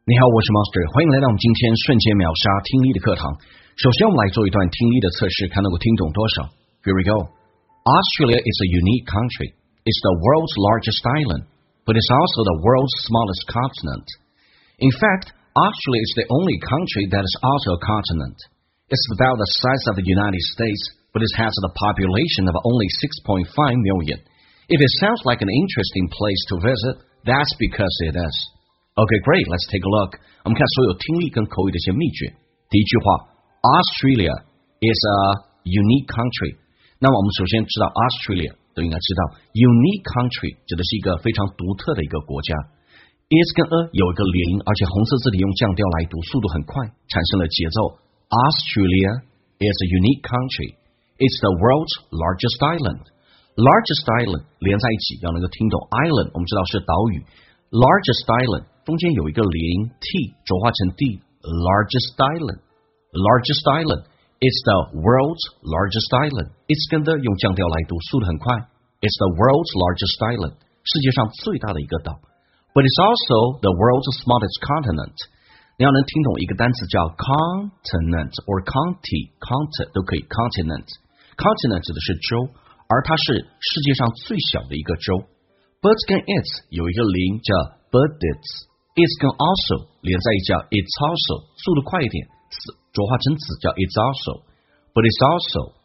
你好，我是 Master， 欢迎来到我们今天瞬间秒杀听力的课堂。首先，我们来做一段听力的测试，看能够听懂多少。Here we go. Australia is a unique country. It's the world's largest island, but it's also the world's smallest continent. In fact, Australia is the only country that is also a continent. It's about the size of the United States, but it has a population of only 6.5 million. If it sounds like an interesting place to visit, that's because it is.Okay, great. Let's take a look. 我们看所有听力跟口语的一些秘诀。第一句话 ，Australia is a unique country. 那么我们首先知道 Australia 都应该知道 unique country 指的是一个非常独特的一个国家。is 跟 a 有一个连音，而且红色字体用降调来读，速度很快，产生了节奏。Australia is a unique country. It's the world's largest island. Largest island 连在一起要能够听懂 island， 我们知道是岛屿。Largest island 中间有一个连音 t 浊化成 d largest island largest island it's the world's largest island it's 跟的用降调来读速度很快 it's the world's largest island 世界上最大的一个岛 but it's also the world's smallest continent 你要能听懂一个单词叫 continent or continent 都可以 continent 指的是州而它是世界上最小的一个州but 跟 its 有一个连叫 but it's跟 also 连在一起叫 it's also 速度快一点浊化成子叫 it's also but it's also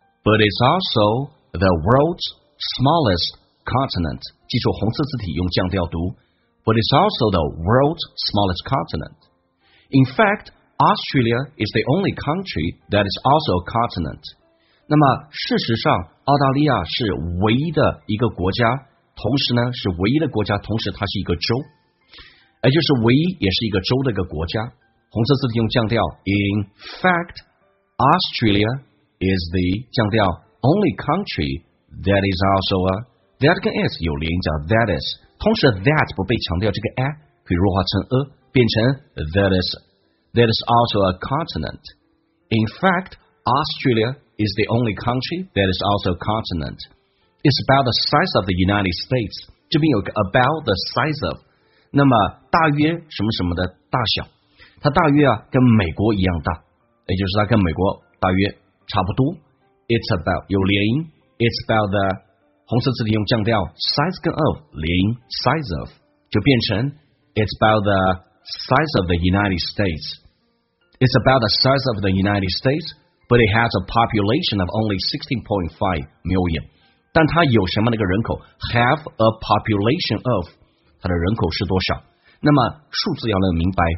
the world's smallest continent 记住红色字体用降调读 but it's also the world's smallest continent in fact Australia is the only country that is also a continent 那么事实上澳大利亚是唯一的一个国家同时呢是唯一的国家同时它是一个州也就是唯一也是一个州的一个国家红色字体用降调 In fact Australia is the 降调 only country that is also a that 跟 is 有连叫 that is 同时 that 不被强调这个 a 可以弱化成 a 变成 that is also a continent In fact Australia is the only country that is also a continent It's about the size of the United States 这边有个 about the size of那么大约什么什么的大小它大约跟美国一样大也就是它跟美国大约差不多 It's about 有连音 It's about the 红色字体用降调 size 跟 of 连音 size of 就变成 It's about the size of the United States It's about the size of the United States but it has a population of only 16.5 million但它有什么那个人口 have a population of 它的人口是多少那么数字要能明白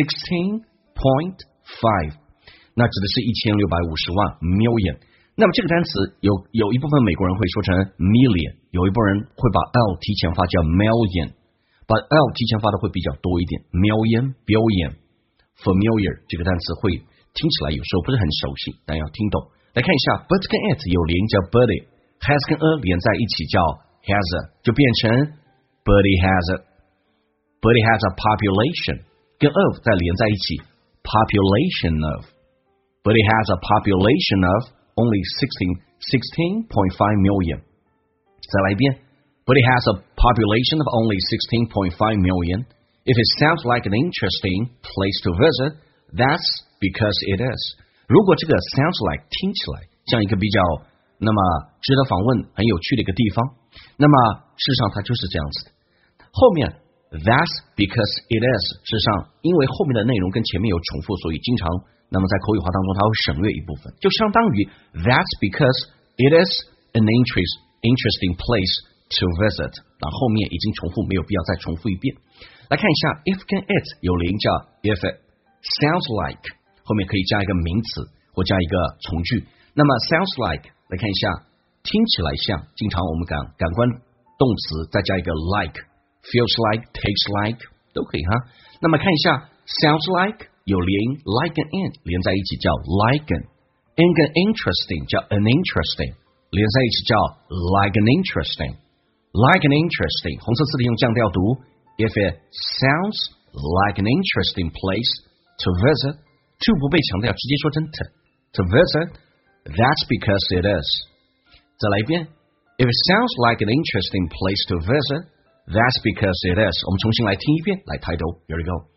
16.5 那指的是1650万 million 那么这个单词有一部分美国人会说成 million 有一部分人会把 L 提前发叫 million 把 L 提前发的会比较多一点 million billion familiar 这个单词会听起来有时候不是很熟悉但要听懂来看一下 but 跟 it 有连叫 buddy has 跟 a 连在一起叫 has a 就变成 but it has a population 跟 of 再连在一起 population of but it has a population of only 16.5 million 再来一遍 but it has a population of only 16.5 million if it sounds like an interesting place to visit that's because it is 如果这个 sounds like 听起来像一个比较那么值得访问很有趣的一个地方那么事实上它就是这样子的后面 that's because it is 事实上因为后面的内容跟前面有重复所以经常那么在口语化当中它会省略一部分就相当于 that's because it is an interesting place to visit 然后后面已经重复没有必要再重复一遍来看一下 if 跟 it 有连叫 if it sounds like 后面可以加一个名词或加一个从句那么 sounds like来看一下听起来像经常我们感官动词再加一个 like feels like tastes like 都可以哈那么看一下 sounds like 有连 like and in 连在一起叫 like an in 跟 interesting 叫 an interesting 连在一起叫 like an interesting 红色字体用降调读 if it sounds like an interesting place to visit to 不被强调直接说成 to visit that's because it is 再来一遍 if it sounds like an interesting place to visit that's because it is 我们重新来听一遍来抬头 here we go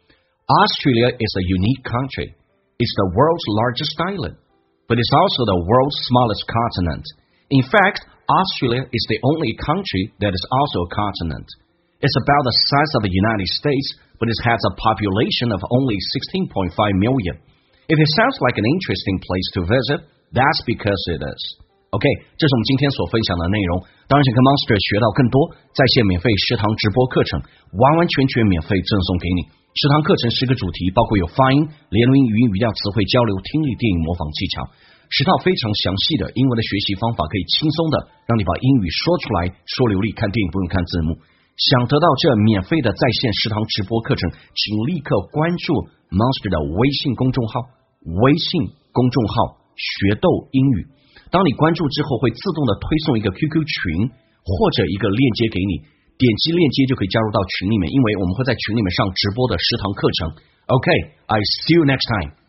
Australia is a unique country. It's the world's largest island, but it's also the world's smallest continent. In fact, Australia is the only country that is also a continent. It's about the size of the United States, but it has a population of only 16.5 million. If it sounds like an interesting place to visit, that's because it is. OK, 这是我们今天所分享的内容。当然想跟 Monster 学到更多在线免费食堂直播课程，完完全全免费赠送给你。食堂课程10个主题，包括有发音、联络英语、语调、词汇交流、听力、电影模仿技巧。10套非常详细的英文的学习方法，可以轻松的让你把英语说出来，说流利，看电影不用看字幕。想得到这免费的在线食堂直播课程，请立刻关注 Monster 的微信公众号，学逗英语。当你关注之后，会自动的推送一个 QQ 群或者一个链接给你，点击链接就可以加入到群里面，因为我们会在群里面上直播的10堂课程。OK, I see you next time.